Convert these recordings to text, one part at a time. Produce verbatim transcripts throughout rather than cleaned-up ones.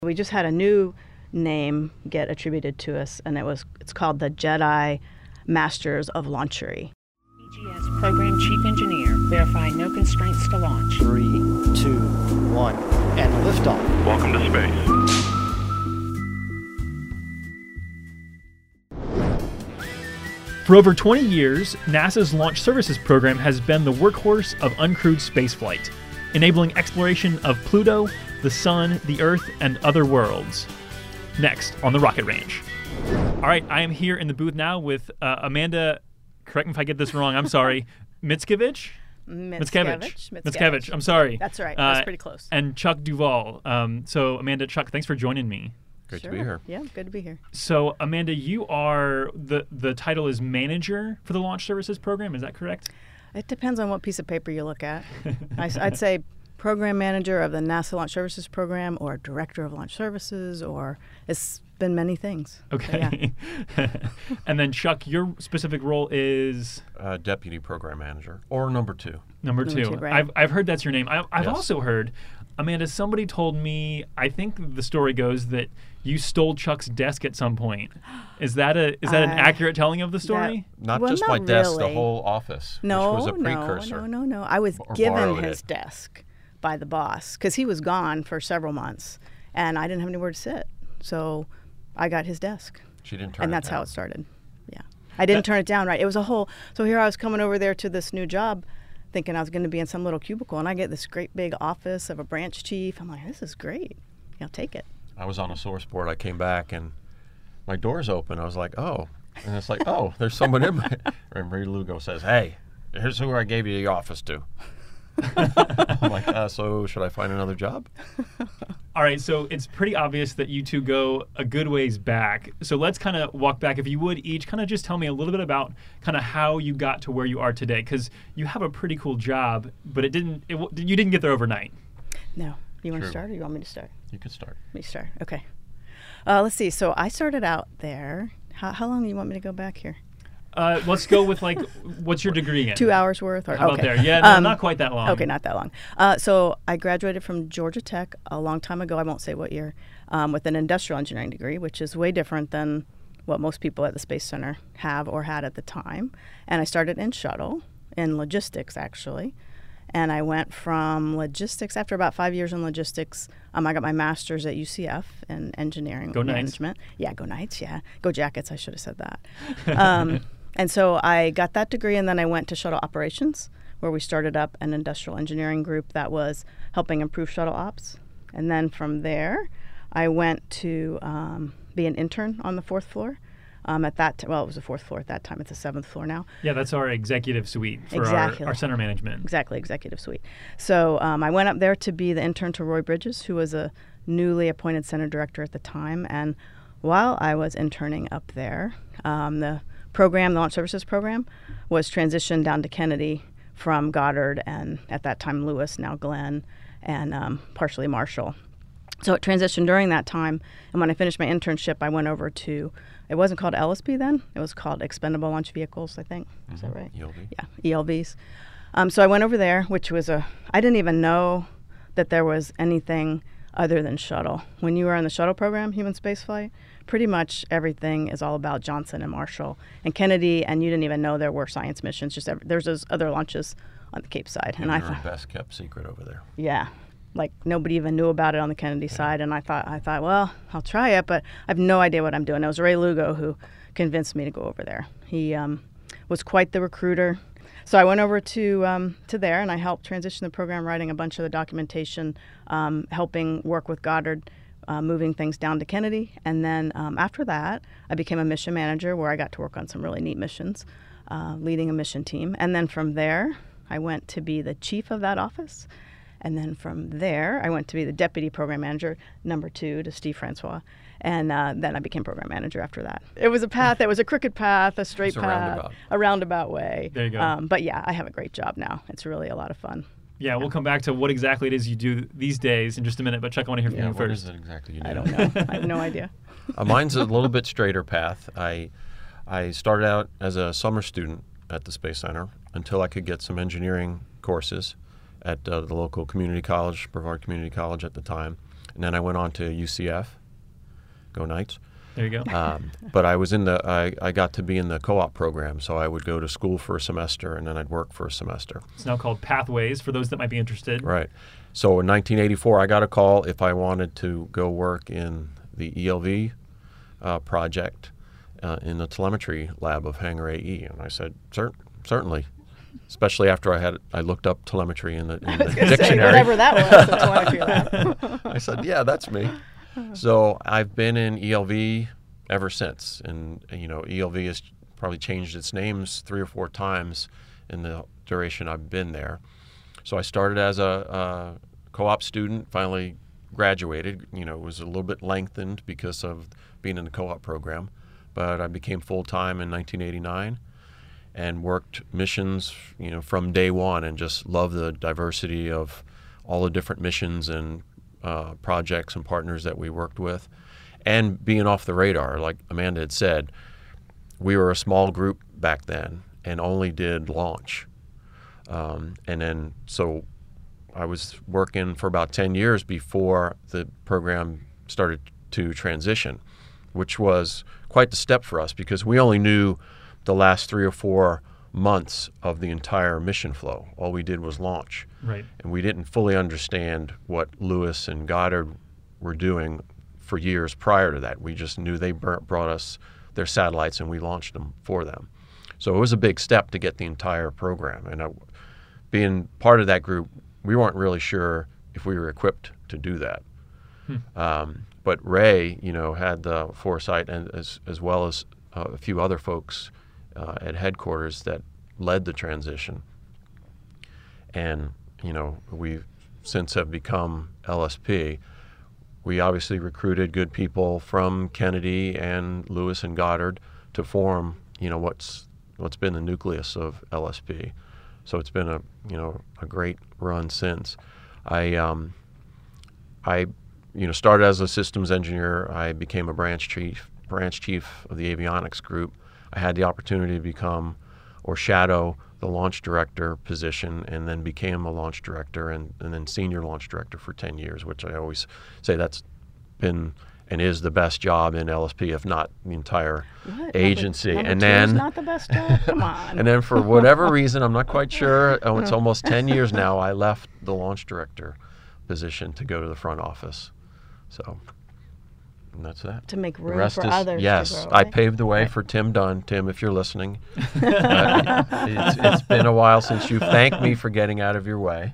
We just had a new name get attributed to us, and it was it's called the Jedi Masters of Launchery. B G S Program Chief Engineer, verifying no constraints to launch. Three, two, one, and liftoff. Welcome to space. For over twenty years, NASA's Launch Services Program has been the workhorse of uncrewed spaceflight, enabling exploration of Pluto, the Sun, the Earth, and other worlds. Next on the Rocket Range. All right, I am here in the booth now with uh, Amanda, correct me if I get this wrong, I'm sorry, Mickiewicz? Mickiewicz. Mickiewicz, I'm sorry. That's right, Uh, that's pretty close. And Chuck Duvall. Um, so, Amanda, Chuck, thanks for joining me. Great Sure. to be here. Yeah, good to be here. So, Amanda, you are, the, the title is Manager for the Launch Services Program, is that correct? It depends on what piece of paper you look at. I, I'd say Program Manager of the NASA Launch Services Program, or Director of Launch Services, or it's been many things. Okay. Yeah. And then, Chuck, your specific role is? Uh, Deputy Program Manager, or number two. Number, Number two. two, right. I've, I've heard that's your name. I, I've Yes. also heard, Amanda, somebody told me, I think the story goes that you stole Chuck's desk at some point. Is that a is that an I- accurate telling of the story? Not Well, just not my desk, the really. whole office, No, which was a no, precursor. no, no, no. I was Or given borrowed his it. desk by the boss because he was gone for several months, and I didn't have anywhere to sit. So I got his desk, She didn't turn and it that's down. how it started. Yeah, I didn't That- turn it down. Right, it was a whole. So here I was coming over there to this new job, thinking I was going to be in some little cubicle, and I get this great big office of a branch chief. I'm like, this is great. I'll take it. I was on a source board. I came back and my door's open. I was like, oh. And it's like, oh, there's someone in my. And Marie Lugo says, hey, here's who I gave you the office to. I'm like, uh, so should I find another job? All right, so it's pretty obvious that you two go a good ways back. So let's kind of walk back, if you would, each kind of just tell me a little bit about kind of how you got to where you are today, because you have a pretty cool job, but it didn't. It, w- you didn't get there overnight. No, you want to True. start, or you want me to start? You could start. Me start. Okay. Uh, let's see. So I started out there. How, how long do you want me to go back here? Uh, let's go with like, what's your degree in? Two hours worth? Or, How about okay. there? Yeah, no, Um, not quite that long. Okay, not that long. Uh, so I graduated from Georgia Tech a long time ago. I won't say what year, um, with an industrial engineering degree, which is way different than what most people at the Space Center have or had at the time. And I started in shuttle, in logistics actually. And I went from logistics, after about five years in logistics, um, I got my master's at U C F in engineering Go Knights. management. Yeah, go Knights, yeah. Go Jackets, I should have said that. Um, and so I got that degree, and then I went to shuttle operations, where we started up an industrial engineering group that was helping improve shuttle ops. And then from there, I went to um, be an intern on the fourth floor. Um, at that, t- well, it was the fourth floor at that time. It's the seventh floor now. Yeah, that's our executive suite for Exactly. our, our center management. Exactly, executive suite. So um, I went up there to be the intern to Roy Bridges, who was a newly appointed center director at the time. And while I was interning up there, um, the program, the Launch Services Program, was transitioned down to Kennedy from Goddard and at that time Lewis, now Glenn, and um, partially Marshall. So it transitioned during that time, and when I finished my internship, I went over to, it wasn't called L S P then, it was called Expendable Launch Vehicles, I think. Is that right? E L V. Yeah, E L Vs. Um, so I went over there, which was a, I didn't even know that there was anything other than shuttle. When you were in the shuttle program, human spaceflight, pretty much everything is all about Johnson and Marshall and Kennedy, and you didn't even know there were science missions. Just every, there's those other launches on the Cape side, and And I you're a thought, best kept secret over there. yeah, like nobody even knew about it on the Kennedy side, and I thought, I thought, well, I'll try it, but I have no idea what I'm doing. It was Ray Lugo who convinced me to go over there. He um, was quite the recruiter. So I went over to um, to there, and I helped transition the program, writing a bunch of the documentation, um, helping work with Goddard, uh, moving things down to Kennedy. And then um, after that, I became a mission manager, where I got to work on some really neat missions, uh, leading a mission team. And then from there, I went to be the chief of that office. And then from there, I went to be the deputy program manager, number two, to Steve Francois. And uh, then I became program manager after that. It was a path. It was a crooked path, a straight It's a path, roundabout. a roundabout way. There you go. Um, but yeah, I have a great job now. It's really a lot of fun. Yeah, we'll come back to what exactly it is you do these days in just a minute, but Chuck, I want to hear from Yeah, you what first. is it exactly you do? I don't know. I have no idea. Uh, mine's a little bit straighter path. I I started out as a summer student at the Space Center until I could get some engineering courses at uh, the local community college, Brevard Community College at the time. and then I went on to U C F. Go Knights. There you go. Um, but I was in the, I, I got to be in the co-op program, so I would go to school for a semester and then I'd work for a semester. It's now called Pathways for those that might be interested. Right. So in nineteen eighty-four, I got a call if I wanted to go work in the E L V uh, project uh, in the telemetry lab of Hangar A E. And I said, Cer- certainly, especially after I had I looked up telemetry in the, in the Say, dictionary. whatever that was, the telemetry lab. I said, yeah, that's me. So I've been in E L V ever since, and you know, E L V has probably changed its names three or four times in the duration I've been there. So I started as a, a co-op student, finally graduated. You know, it was a little bit lengthened because of being in the co-op program, but I became full-time in nineteen eighty-nine and worked missions, you know, from day one, and just loved the diversity of all the different missions and Uh, projects and partners that we worked with, and being off the radar. Like Amanda had said, we were a small group back then and only did launch. Um, and then, so I was working for about ten years before the program started to transition, which was quite the step for us because we only knew the last three or four months of the entire mission flow. All we did was launch. Right. And we didn't fully understand what Lewis and Goddard were doing for years prior to that. We just knew they br- brought us their satellites and we launched them for them. So it was a big step to get the entire program. And I, being part of that group, we weren't really sure if we were equipped to do that. Hmm. Um, but Ray, you know, had the foresight, and as as well as uh, a few other folks uh, at headquarters that led the transition. And you know, we since have become L S P. We obviously recruited good people from Kennedy and Lewis and Goddard to form, you know, what's what's been the nucleus of L S P. So it's been a, you know, a great run since. I, um, I, you know, started as a systems engineer. I became a branch chief, branch chief of the avionics group. I had the opportunity to become or shadow the launch director position, and then became a launch director and, and then senior launch director for ten years, which I always say that's been and is the best job in L S P, if not the entire What? agency. Number, number and two then is not the best job? Come on. and then for whatever reason, I'm not quite sure, oh, it's almost ten years now, I left the launch director position to go to the front office. So, and that's that. To make The room rest for is, others yes, to grow, I right? paved the way Right. for Tim Dunn. Tim, if you're listening, uh, it's, it's been a while since you thanked me for getting out of your way.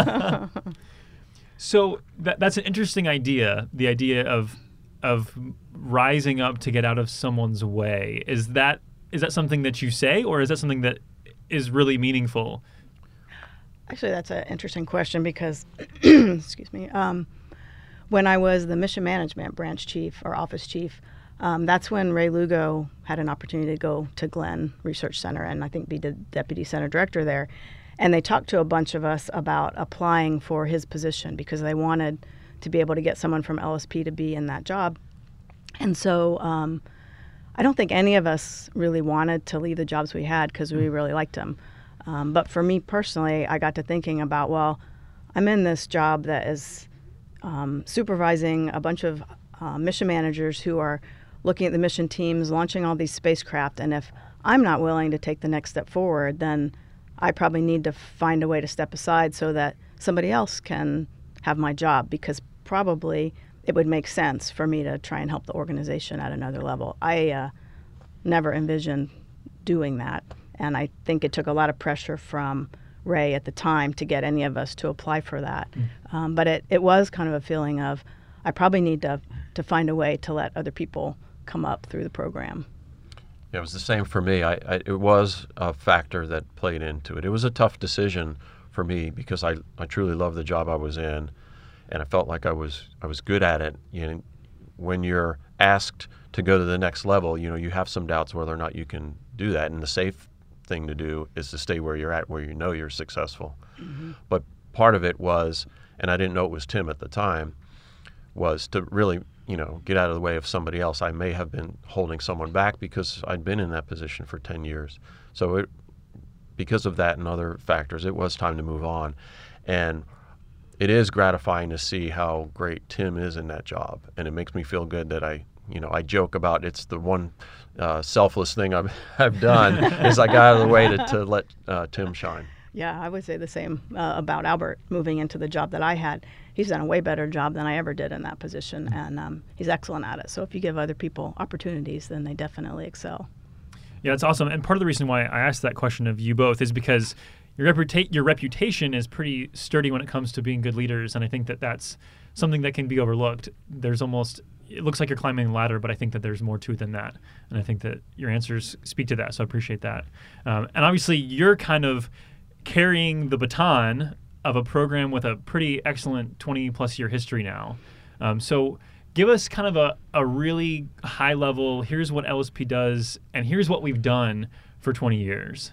So that, that's an interesting idea, the idea of of rising up to get out of someone's way. Is that is that something that you say, or is that something that is really meaningful? Actually, that's an interesting question because, excuse me, um, when I was the mission management branch chief or office chief, um, that's when Ray Lugo had an opportunity to go to Glenn Research Center and I think be the deputy center director there. And they talked to a bunch of us about applying for his position because they wanted to be able to get someone from L S P to be in that job. And so um, I don't think any of us really wanted to leave the jobs we had because we really liked them. Um, but for me personally, I got to thinking about, well, I'm in this job that is um, supervising a bunch of uh, mission managers who are looking at the mission teams, launching all these spacecraft. And if I'm not willing to take the next step forward, then I probably need to find a way to step aside so that somebody else can have my job, because probably it would make sense for me to try and help the organization at another level. I uh, never envisioned doing that, and I think it took a lot of pressure from Ray at the time to get any of us to apply for that. Mm. Um, but it, it was kind of a feeling of, I probably need to, to find a way to let other people come up through the program. Yeah, it was the same for me. I, I, it was a factor that played into it. It was a tough decision for me because I, I truly loved the job I was in, and I felt like I was I was good at it. You know, when you're asked to go to the next level, you know, you have some doubts whether or not you can do that. And the safe thing to do is to stay where you're at, where you know you're successful. Mm-hmm. But part of it was, and I didn't know it was Tim at the time, was to really, you know, get out of the way of somebody else. I may have been holding someone back because I'd been in that position for ten years. So it, because of that and other factors, it was time to move on. And it is gratifying to see how great Tim is in that job, and it makes me feel good that I, you know, I joke about it's the one uh, selfless thing I've I've done is I got out of the way to, to let uh, Tim shine. Yeah, I would say the same uh, about Albert moving into the job that I had. He's done a way better job than I ever did in that position, and um, he's excellent at it. So if you give other people opportunities, then they definitely excel. Yeah, it's awesome. And part of the reason why I asked that question of you both is because your, reputa- your reputation is pretty sturdy when it comes to being good leaders, and I think that that's something that can be overlooked. There's almost, it looks like you're climbing a ladder, but I think that there's more to it than that. And I think that your answers speak to that, so I appreciate that. Um, and obviously, you're kind of carrying the baton of a program with a pretty excellent twenty plus year history now. Um, so give us kind of a, a really high level, here's what L S P does, and here's what we've done for twenty years.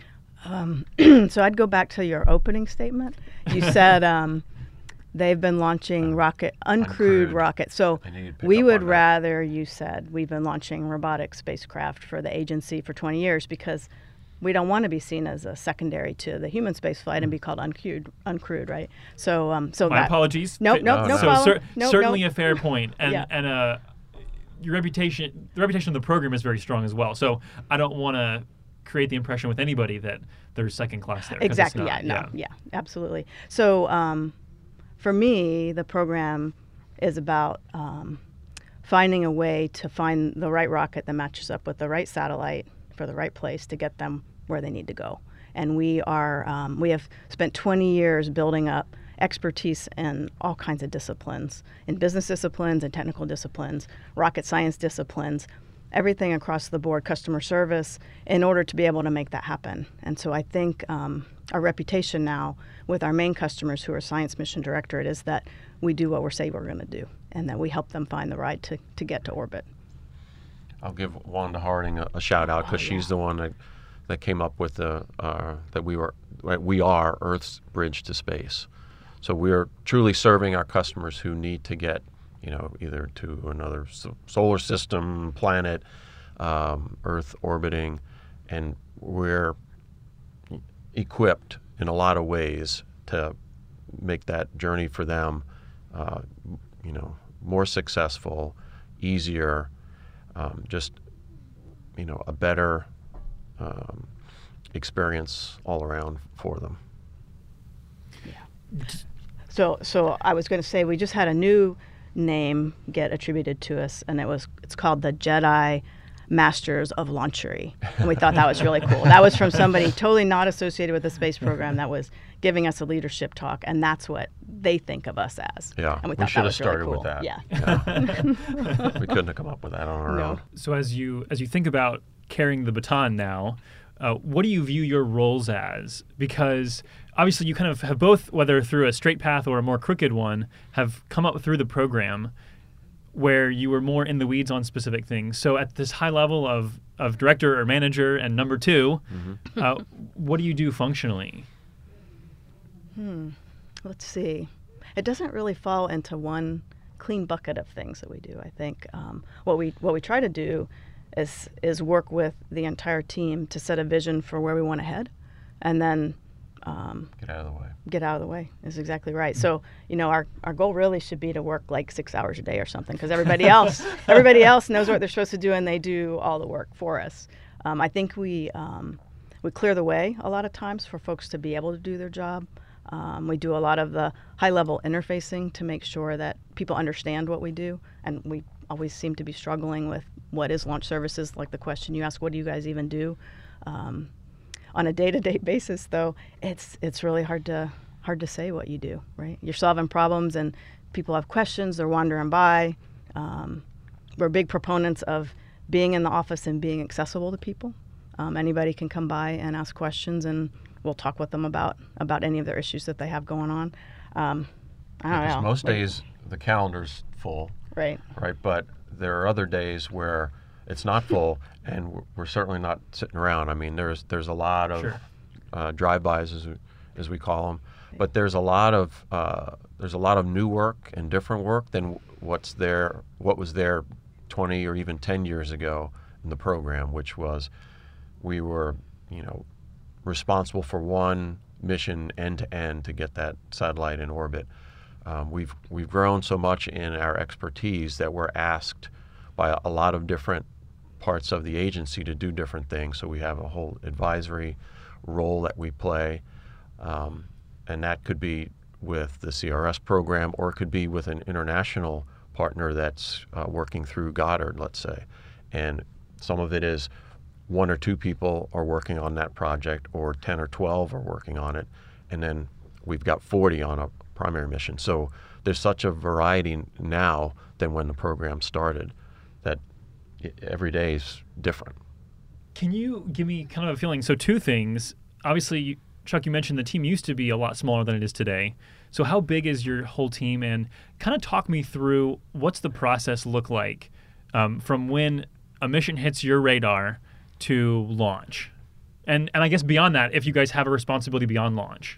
Um, so I'd go back to your opening statement. You said um, they've been launching rocket, uncrewed, Uncrewed. rockets. So I need to pick we up would on that. rather, you said, we've been launching robotic spacecraft for the agency for twenty years because we don't want to be seen as a secondary to the human space flight and be called uncrewed, uncrewed, right? So, um, so My that, apologies. Nope, Fa- nope, No, no no. So problem. cer- Nope, certainly nope. a fair point. And Yeah. and uh, your reputation, the reputation of the program is very strong as well. So I don't want to create the impression with anybody that there's second class there. 'cause it's Exactly. Yeah. not. No. Yeah. Absolutely. So, um, for me, the program is about um, finding a way to find the right rocket that matches up with the right satellite for the right place to get them where they need to go. And we are um, we have spent twenty years building up expertise in all kinds of disciplines, in business disciplines and technical disciplines, rocket science disciplines, everything across the board, customer service, in order to be able to make that happen. And so I think um, our reputation now with our main customers who are Science Mission Directorate is that we do what we say we're going to do, and that we help them find the ride to, to get to orbit. I'll give Wanda Harding a, a shout out because Oh, she's yeah. the one that that came up with the uh, that we were we are Earth's bridge to space. So we're truly serving our customers who need to get, you know, either to another so- solar system, planet, um, Earth orbiting, and we're equipped in a lot of ways to make that journey for them, uh, you know, more successful, easier, um, just, you know, a better um, experience all around for them. So, so I was going to say we just had a new name get attributed to us, and it was it's called the Jedi Masters of Launchery, and we thought that was really cool. That was from somebody totally not associated with the space program that was giving us a leadership talk, and that's what they think of us as. Yeah, and we we thought should that have was really started cool. with that. Yeah. Yeah. We couldn't have come up with that on our No. own. So as you as you think about carrying the baton now, uh, what do you view your roles as? Because obviously you kind of have both, whether through a straight path or a more crooked one, have come up through the program where you were more in the weeds on specific things. So at this high level of, of director or manager and number two, Mm-hmm. uh, what do you do functionally? Hmm. Let's see. It doesn't really fall into one clean bucket of things that we do. I think um, what we what we try to do is is work with the entire team to set a vision for where we want to head, and then um, Get out of the way. get out of the way. Is exactly right. So you know, our our goal really should be to work like six hours a day or something, because everybody else everybody else knows what they're supposed to do, and they do all the work for us. Um, I think we um, we clear the way a lot of times for folks to be able to do their job. Um, we do a lot of the high-level interfacing to make sure that people understand what we do, and we always seem to be struggling with what is launch services, like the question you asked, what do you guys even do? Um, on a day-to-day basis, though, it's it's really hard to hard to say what you do, right? You're solving problems, and people have questions, they're wandering by. Um, we're big proponents of being in the office and being accessible to people. Um, anybody can come by and ask questions, and we'll talk with them about about any of their issues that they have going on. Um, I don't Because know. most like- days the calendar's full, right? right? But there are other days where it's not full, and we're, we're certainly not sitting around. I mean, there's there's a lot of Sure. uh, drive-bys, as we, as we call them, but there's a lot of uh, there's a lot of new work and different work than what's there, what was there twenty or even ten years ago in the program, which was we were, you know, responsible for one mission end to end to get that satellite in orbit. Um, we've we've grown so much in our expertise that we're asked by a, a lot of different parts of the agency to do different things. So we have a whole advisory role that we play, um, and that could be with the C R S program, or it could be with an international partner that's uh, working through Goddard, let's say. And some of it is one or two people are working on that project, or ten or twelve are working on it, and then we've got forty on a primary mission. So there's such a variety now than when the program started that every day is different. Can you give me kind of a feeling? So two things. Obviously, Chuck, you mentioned the team used to be a lot smaller than it is today. So how big is your whole team? And kind of talk me through what's the process look like um, from when a mission hits your radar to launch? And and I guess beyond that, if you guys have a responsibility beyond launch.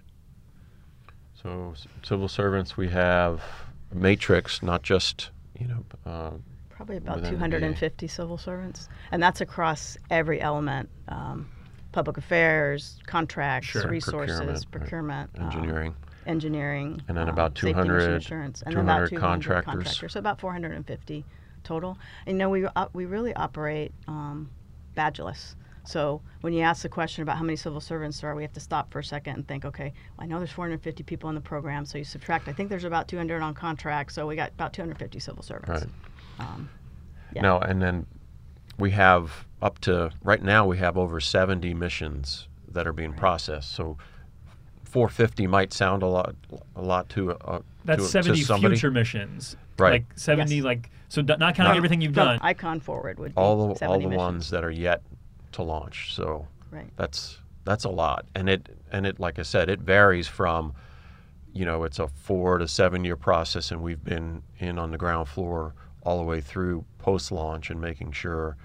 So c- civil servants, we have a matrix, not just, you know, uh, Probably about within the two hundred fifty civil servants, and that's across every element: um, public affairs, contracts, Sure. resources, Procurement, right. procurement, um, engineering. engineering, And then um, about safety, mission 200 assurance, and then about 200 two hundred contractors. contractors. So about four hundred fifty total. And you know, we uh, we really operate um, badgeless. So when you ask the question about how many civil servants there are, we have to stop for a second and think, okay, well, I know there's four hundred fifty people in the program, so you subtract, I think there's about two hundred on contract, so we got about two hundred fifty civil servants. Right. Um, yeah. No, and then we have up to, right now we have over seventy missions that are being processed. So four hundred fifty might sound a lot, a lot to uh, That's to, seventy to somebody. future missions. Right. Like seventy, Yes. like, so d- not counting Not- everything you've From done. Icon forward would be all the all seventy the missions. ones that are yet to launch. So Right. that's that's a lot, and it and it like I said, it varies from, you know, it's a four to seven year process, and we've been in on the ground floor all the way through post launch and making sure,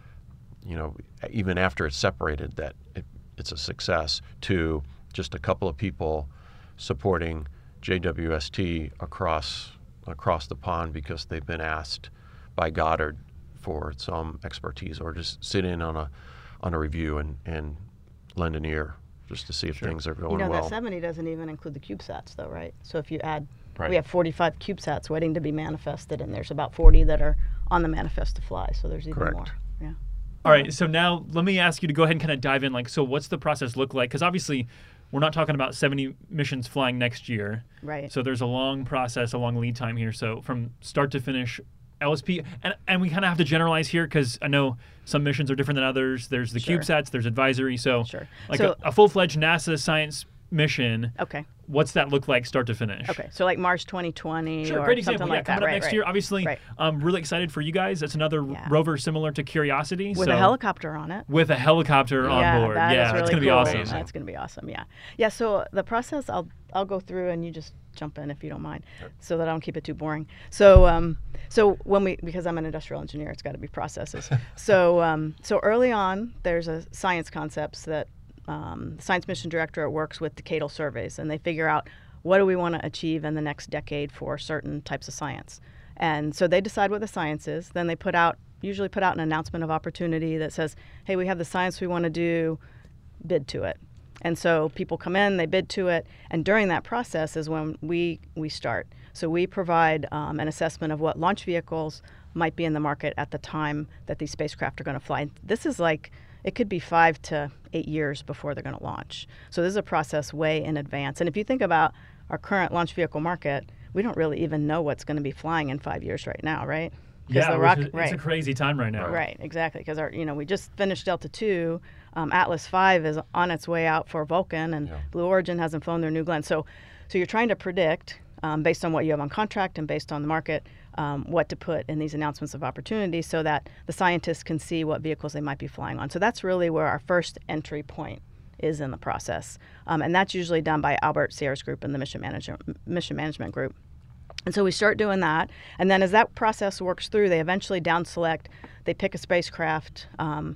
you know, even after it's separated, that it, it's a success, to just a couple of people supporting J W S T across across the pond because they've been asked by Goddard for some expertise, or just sit in on a on a review and, and lend an ear just to see if things are going You know, well. that seventy doesn't even include the CubeSats, though, right? So if you add, Right. we have forty-five CubeSats waiting to be manifested, and there's about forty that are on the manifest to fly. So there's even Correct. more. Yeah. All right, so now let me ask you to go ahead and kind of dive in. Like, so what's the process look like? Because obviously, we're not talking about seventy missions flying next year. Right. So there's a long process, a long lead time here. So from start to finish, L S P, and, and we kind of have to generalize here because I know some missions are different than others. There's the Sure. CubeSats, there's advisory. So, Sure. like So- a, a full-fledged NASA science mission, Okay. what's that look like start to finish? Okay. So like Mars twenty twenty Sure, or great something example. like yeah, that. coming up right, next right. year. Obviously, Right. I'm really excited for you guys. It's another Yeah. rover similar to Curiosity. With so a helicopter on it. With a helicopter yeah, on board. that yeah, is really it's going to be cool. awesome. Amazing. That's going to be awesome. Yeah. Yeah. So the process, I'll I'll go through, and you just jump in if you don't mind, so that I don't keep it too boring. So um, so when we, because I'm an industrial engineer, it's got to be processes. so um, so early on, there's a science concepts that um, the science mission directorate works with decadal surveys, and they figure out what do we want to achieve in the next decade for certain types of science. And so they decide what the science is. Then they put out, usually put out an announcement of opportunity that says, hey, we have the science we want to do, bid to it. And so people come in, they bid to it, and during that process is when we, we start. So we provide um, an assessment of what launch vehicles might be in the market at the time that these spacecraft are going to fly. This is like, it could be five to eight years before they're going to launch. So this is a process way in advance. And if you think about our current launch vehicle market, we don't really even know what's going to be flying in five years right now, right? 'Cause Yeah, the which rock- is- it's right. a crazy time right now. Right, exactly. Because our, you know, we just finished Delta two. Um, Atlas five is on its way out for Vulcan, and Yeah. Blue Origin hasn't flown their New Glenn. So, so you're trying to predict, um, based on what you have on contract and based on the market, um, what to put in these announcements of opportunity, so that the scientists can see what vehicles they might be flying on. So that's really where our first entry point is in the process, um, and that's usually done by Albert Sierra's group and the mission manager, mission management group. And so we start doing that, and then as that process works through, they eventually down select, they pick a spacecraft, um,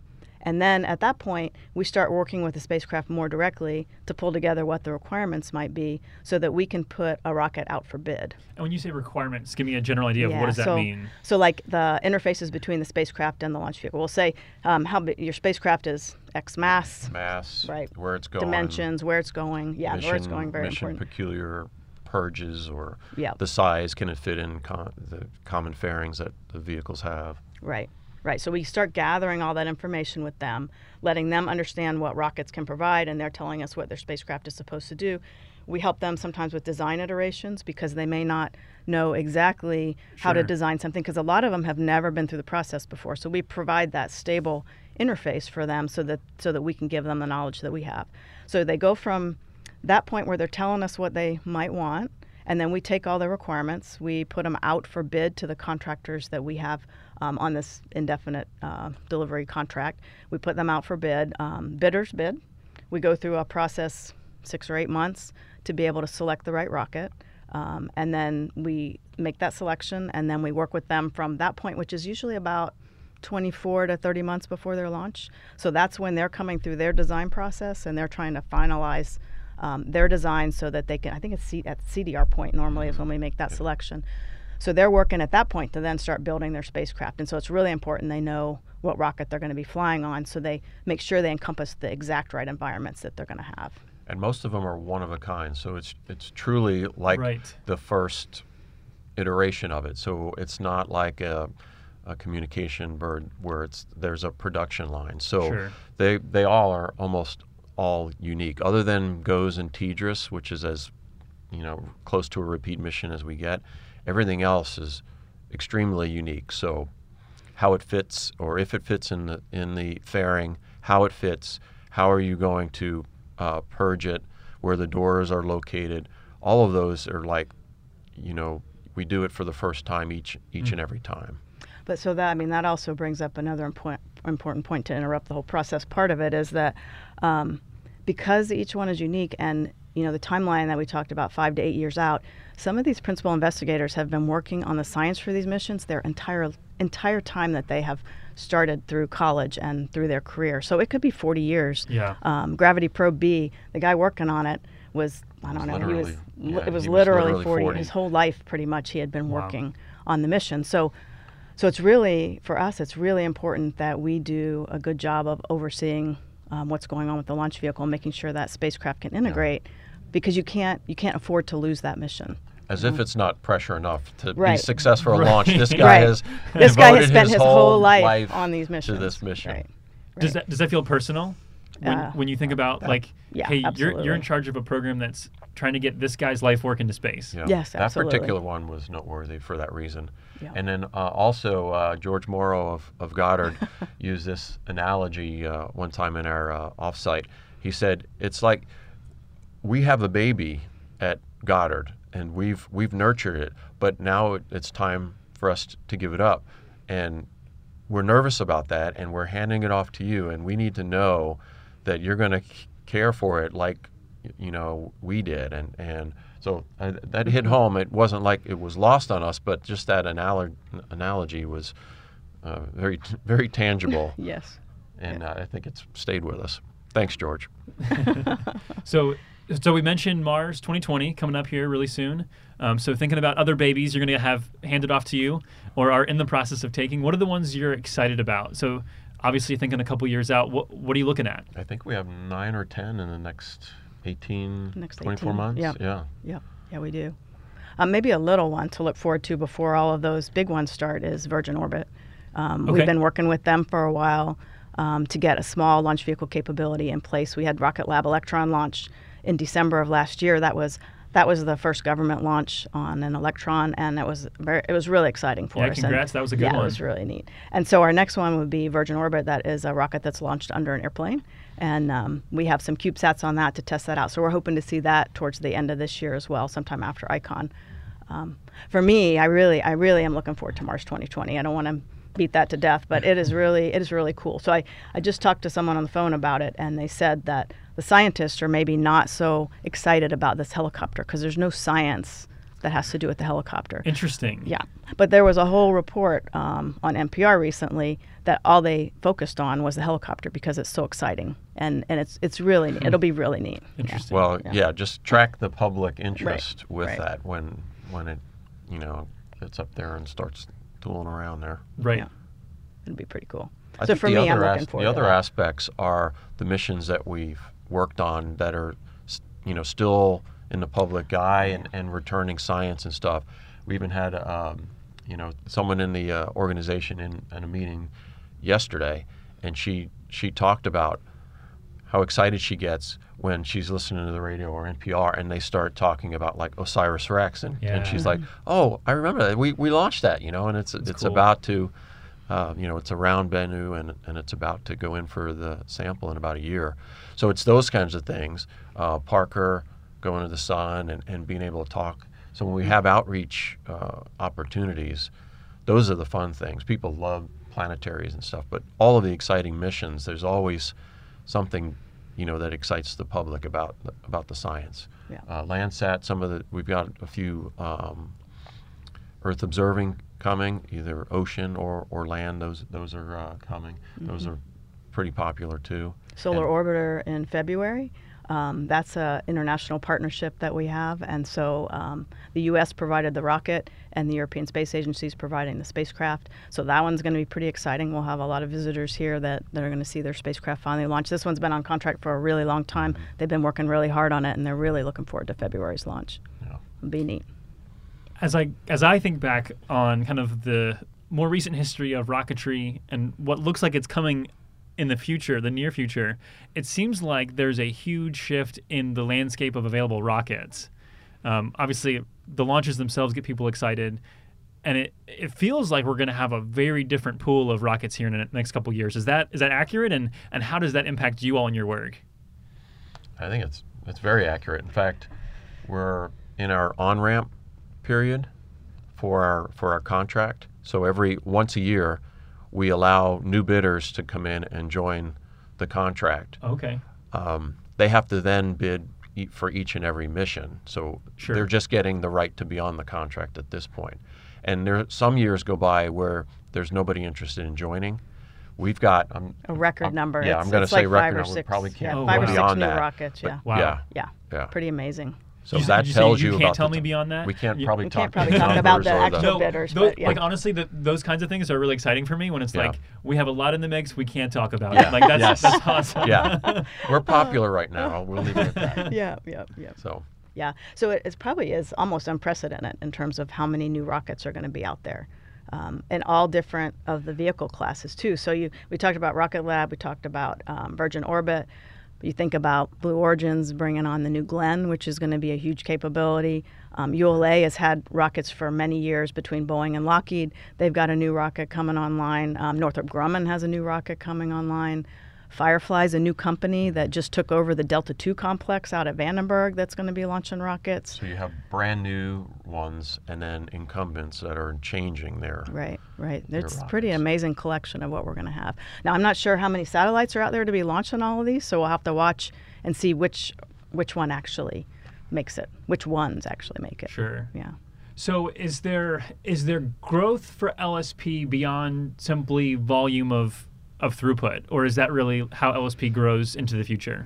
And then at that point, we start working with the spacecraft more directly to pull together what the requirements might be so that we can put a rocket out for bid. And when you say requirements, give me a general idea of Yeah, what does that so, mean? So like the interfaces between the spacecraft and the launch vehicle. We'll say um, how big your spacecraft is X mass, Mass, Right. where it's going, dimensions, where it's going. Yeah, mission, where it's going, very mission important. peculiar purges, or Yeah. the size, can it fit in com- the common fairings that the vehicles have. Right, right. So we start gathering all that information with them, letting them understand what rockets can provide, and they're telling us what their spacecraft is supposed to do. We help them sometimes with design iterations because they may not know exactly how to Sure. design something, because a lot of them have never been through the process before. So we provide that stable interface for them so that so that we can give them the knowledge that we have. So they go from that point where they're telling us what they might want, and then we take all the requirements, we put them out for bid to the contractors that we have um, on this indefinite uh, delivery contract. We put them out for bid. Um, bidders bid. We go through a process six or eight months to be able to select the right rocket. Um, and then we make that selection, and then we work with them from that point, which is usually about twenty-four to thirty months before their launch. So that's when they're coming through their design process, and they're trying to finalize um, their design so that they can, I think it's C, at C D R point normally is when we make that selection. So they're working at that point to then start building their spacecraft. And so it's really important they know what rocket they're going to be flying on, so they make sure they encompass the exact right environments that they're going to have. And most of them are one of a kind, so it's it's truly like Right. the first iteration of it. So it's not like a, a communication bird where it's there's a production line. So Sure. they they all are almost all unique, other than GOES and TDRS, which is as you know close to a repeat mission as we get. Everything else is extremely unique. So how it fits, or if it fits in the in the fairing, how it fits, how are you going to uh, purge it, where the doors are located, all of those are like, you know, we do it for the first time each each Mm. and every time. But so that, I mean, that also brings up another important important point to interrupt the whole process. Part of it is that um, because each one is unique, and you know the timeline that we talked about, five to eight years out, some of these principal investigators have been working on the science for these missions their entire entire time that they have started through college and through their career. So it could be forty years. Yeah. Um, Gravity Probe B, the guy working on it was, I don't know, he was, Literally, li- yeah, it was he was literally, literally forty. forty. His whole life, pretty much, he had been Wow. working on the mission. So, so it's really, for us, it's really important that we do a good job of overseeing um, what's going on with the launch vehicle and making sure that spacecraft can integrate, because you can't, you can't afford to lose that mission. As if it's not pressure enough to be Right. successful at Right. launch. This guy Right. has This guy has devoted spent his whole life, on these to missions. this mission. Right. Does Right. that does that feel personal when, Uh, when you think about like, yeah, hey, you're you're absolutely. in charge of a program that's trying to get this guy's life work into space? Yeah. Yes, that absolutely. particular one was noteworthy for that reason. Yeah. And then uh, also uh, George Morrow of, of Goddard used this analogy uh, one time in our uh, offsite. He said, it's like we have a baby at Goddard, and we've we've nurtured it, but now it, it's time for us t- to give it up. And we're nervous about that, and we're handing it off to you, and we need to know that you're going to c- care for it like you know we did. And and so uh, that hit home. It wasn't like it was lost on us, but just that analo- analogy was uh, very t- very tangible, Yes. and uh, I think it's stayed with us. Thanks, George. So, so we mentioned Mars twenty twenty coming up here really soon. Um, so thinking about other babies you're going to have handed off to you or are in the process of taking, what are the ones you're excited about? So obviously thinking a couple years out, what, what are you looking at? I think we have nine or ten in the next eighteen, Next twenty-four eighteen, months. yeah. Yeah. Yeah, yeah, we do. Um, maybe a little one to look forward to before all of those big ones start is Virgin Orbit. Um, Okay. We've been working with them for a while um, to get a small launch vehicle capability in place. We had Rocket Lab Electron launch in December of last year. That was that was the first government launch on an Electron, and it was very it was really exciting for Yeah, us. congrats. And That was a good yeah, one. it was really neat. And so our next one would be Virgin Orbit. That is a rocket that's launched under an airplane, and um, we have some CubeSats on that to test that out. So we're hoping to see that towards the end of this year as well, sometime after ICON. Um, for me, I really, I really am looking forward to Mars twenty twenty. I don't want to beat that to death, but it is really, it is really cool. So I, I just talked to someone on the phone about it, and they said that the scientists are maybe not so excited about this helicopter because there's no science that has to do with the helicopter. Interesting. Yeah, but there was a whole report um, on N P R recently that all they focused on was the helicopter because it's so exciting, and and it's it's really neat. It'll be really neat. Interesting. Well, Yeah. yeah. just track the public interest with right. that when when it, you know, gets up there and starts tooling around there. Right. Yeah. It'll be pretty cool. I so think for the me, I'm other looking as- forward the to other that. aspects are the missions that we've worked on that are, s- you know, still in the public eye and, and returning science and stuff. We even had, um, you know, someone in the uh, organization in, in a meeting yesterday, and she she talked about how excited she gets when she's listening to the radio or N P R and they start talking about like Osiris Rex, and, Yeah. and she's like, oh, I remember that. We we launched that, you know, and it's it's cool. about to, uh, you know, it's around Bennu and and it's about to go in for the sample in about a year. So it's those kinds of things. Uh, Parker going to the sun and, and being able to talk. So when we have outreach uh, opportunities, those are the fun things. People love planetaries and stuff, but all of the exciting missions, there's always something, you know, that excites the public about about the science. Yeah. Uh, Landsat, some of the we've got a few um, Earth observing coming, either ocean or, or land. Those those are uh, coming. Those are pretty popular too. Solar And- Orbiter in February. Um, that's an international partnership that we have, and so um, the U S provided the rocket, and the European Space Agency is providing the spacecraft. So that one's going to be pretty exciting. We'll have a lot of visitors here that, that are going to see their spacecraft finally launch. This one's been on contract for a really long time. They've been working really hard on it, and they're really looking forward to February's launch. Yeah. It'll be neat. As I as I think back on kind of the more recent history of rocketry and what looks like it's coming in the future, the near future, it seems like there's a huge shift in the landscape of available rockets. Um, obviously, the launches themselves get people excited, and it it feels like we're going to have a very different pool of rockets here in the next couple of years. Is that is that accurate? And and how does that impact you all in your work? I think it's it's very accurate. In fact, we're in our on-ramp period for our for our contract. So every once a year, we allow new bidders to come in and join the contract. Okay. Um, they have to then bid e- for each and every mission. So Sure. they're just getting the right to be on the contract at this point. And there some years go by where there's nobody interested in joining. We've got um, A record I'm- number. Yeah, It's- I'm going to it's say like record five or number. We six, probably can't yeah, Oh, five wow. or six beyond new that. rockets. But Yeah, Wow. Yeah. yeah, Yeah. pretty amazing. So You- that did you say tells you you can't about tell the me t- beyond that? We can't You- probably We talk can't probably the talk about numbers the or actual No, bidders, tho- but yeah. like honestly, the, those kinds of things are really exciting for me when it's Yeah. like we have a lot in the mix we can't talk about. Yeah. Like that's Yes. that's awesome. Yeah, we're popular right now. We'll leave it at that. Yeah, yeah, yeah. So Yeah, so it, it probably is almost unprecedented in terms of how many new rockets are going to be out there, um, and all different of the vehicle classes too. So you, we talked about Rocket Lab, we talked about um, Virgin Orbit. You think about Blue Origin's bringing on the new Glenn, which is going to be a huge capability. Um, U L A has had rockets for many years between Boeing and Lockheed. They've got a new rocket coming online. Um, Northrop Grumman has a new rocket coming online. Firefly's a new company that just took over the Delta two complex out at Vandenberg that's going to be launching rockets. so you have brand new ones and then incumbents that are changing their. Right, right. It's a rockets. pretty amazing collection of what we're going to have. Now, I'm not sure how many satellites are out there to be launching all of these, so we'll have to watch and see which which one actually makes it, which ones actually make it. Sure. Yeah. So is there is there growth for L S P beyond simply volume of of throughput, or is that really how L S P grows into the future?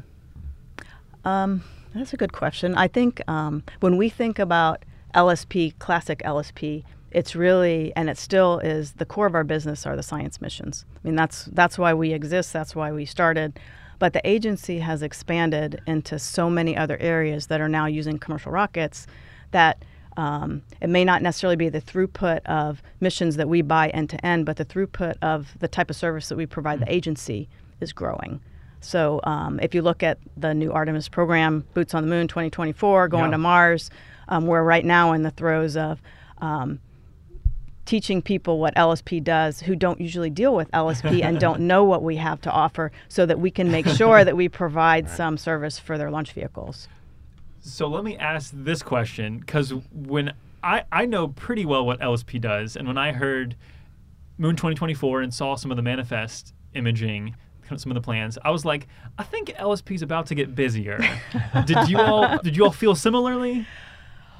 Um, that's a good question. I think um, when we think about L S P, classic L S P, it's really, and it still is, the core of our business are the science missions. I mean, that's that's why we exist. That's why we started. But the agency has expanded into so many other areas that are now using commercial rockets that um, it may not necessarily be the throughput of missions that we buy end to end, but the throughput of the type of service that we provide the agency is growing. So um, if you look at the new Artemis program, Boots on the Moon twenty twenty-four, going Yeah. to Mars, um, we're right now in the throes of um, teaching people what L S P does who don't usually deal with L S P and don't know what we have to offer, so that we can make sure that we provide some service for their launch vehicles. So let me ask this question, because when I, I know pretty well what L S P does, and when I heard Moon twenty twenty-four and saw some of the manifest imaging, some of the plans, I was like, I think L S P is about to get busier. Did you all did you all feel similarly?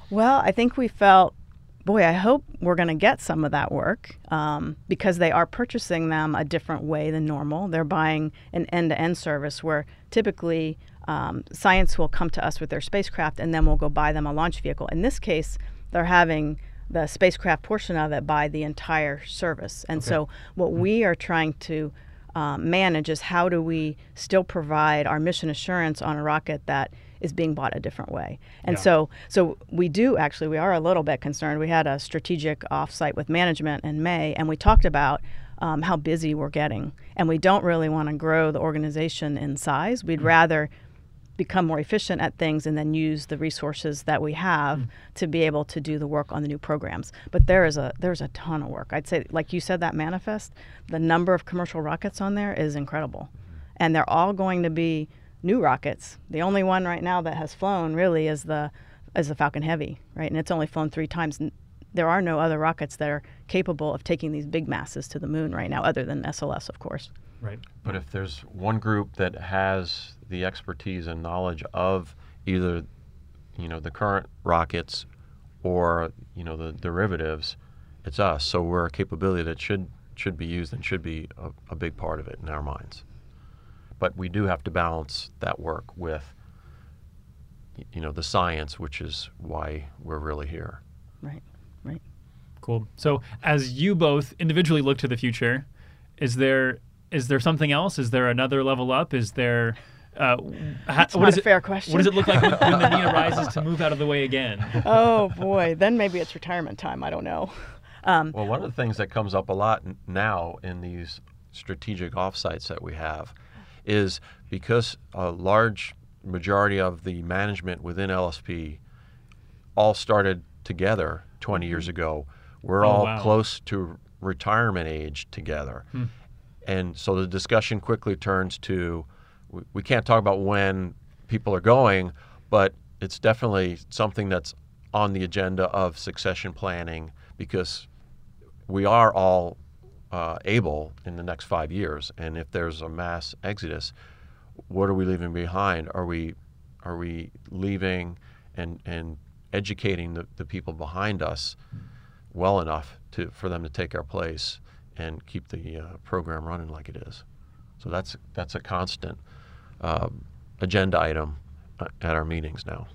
Well, I think we felt, boy, I hope we're going to get some of that work um, because they are purchasing them a different way than normal. They're buying an end-to-end service where typically um, science will come to us with their spacecraft and then we'll go buy them a launch vehicle. In this case, they're having the spacecraft portion of it buy the entire service. And Okay. so what mm-hmm. we are trying to um, manage is how do we still provide our mission assurance on a rocket that is being bought a different way. And Yeah. so so we do actually, we are a little bit concerned. We had a strategic offsite with management in May, and we talked about um, how busy we're getting. And we don't really want to grow the organization in size. We'd Mm-hmm. rather become more efficient at things and then use the resources that we have Mm. to be able to do the work on the new programs. But there is a there's a ton of work. I'd say, like you said, that manifest, the number of commercial rockets on there is incredible. And they're all going to be new rockets. The only one right now that has flown really is the is the Falcon Heavy, right? And it's only flown three times. N- There are no other rockets that are capable of taking these big masses to the moon right now, other than S L S, of course. Right. But if there's one group that has the expertise and knowledge of either, you know, the current rockets or, you know, the derivatives, it's us. So we're a capability that should should be used and should be a, a big part of it in our minds. But we do have to balance that work with, you know, the science, which is why we're really here. Right, right. Cool. So as you both individually look to the future, is there is there something else? Is there another level up? Is there uh, That's what not is a it, fair question. What does it look like when, when the need arises to move out of the way again? Oh boy, then maybe it's retirement time. I don't know. Um, Well, one of the things that comes up a lot n- now in these strategic offsites that we have is because a large majority of the management within L S P all started together twenty years ago. We're Oh, all wow. close to retirement age together. Hmm. And so the discussion quickly turns to, we, we can't talk about when people are going, but it's definitely something that's on the agenda of succession planning because we are all uh, able in the next five years. And if there's a mass exodus, what are we leaving behind? Are we are we leaving and, and educating the, the people behind us well enough to for them to take our place and keep the uh, program running like it is? So that's that's a constant um, agenda item uh, at our meetings now.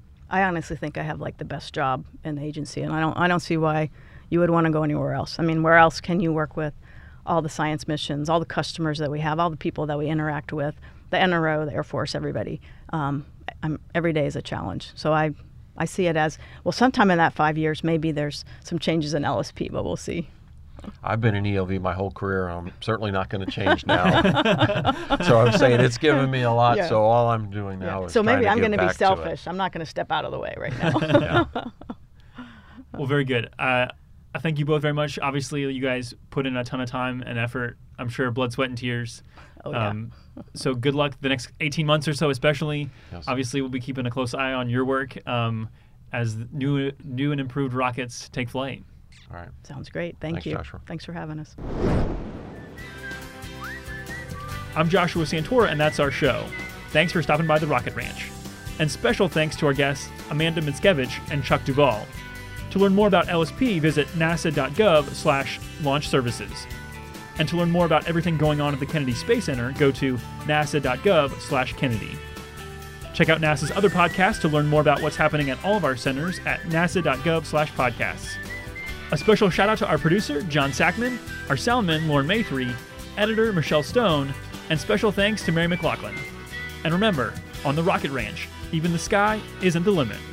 I honestly think I have like the best job in the agency, and I don't I don't see why you would want to go anywhere else. I mean, where else can you work with all the science missions, all the customers that we have, all the people that we interact with, the N R O, the Air Force, everybody? Um, I'm, every day is a challenge. So I I see it as, well, sometime in that five years, maybe there's some changes in L S P, but we'll see. I've been in E L V my whole career, and I'm certainly not going to change now. So I'm saying it's given me a lot, Yeah. so all I'm doing now Yeah. is So trying maybe to I'm give going to be back to it. selfish. I'm not going to step out of the way right now. Well, very good. Uh, I thank you both very much. Obviously, you guys put in a ton of time and effort. I'm sure blood, sweat, and tears. Oh, yeah. Um, so good luck the next eighteen months or so, especially. Yes. Obviously, we'll be keeping a close eye on your work um, as new, new and improved rockets take flight. All right. Sounds great. Thank Thanks, you. Joshua. Thanks for having us. I'm Joshua Santora, and that's our show. Thanks for stopping by the Rocket Ranch. And special thanks to our guests, Amanda Mickiewicz and Chuck Duvall. To learn more about L S P, visit nasa.gov slash launch services. And to learn more about everything going on at the Kennedy Space Center, go to nasa.gov slash Kennedy. Check out NASA's other podcasts to learn more about what's happening at all of our centers at nasa.gov slash podcasts. A special shout out to our producer, John Sackman, our soundman, Lauren Maythree, editor, Michelle Stone, and special thanks to Mary McLaughlin. And remember, on the Rocket Ranch, even the sky isn't the limit.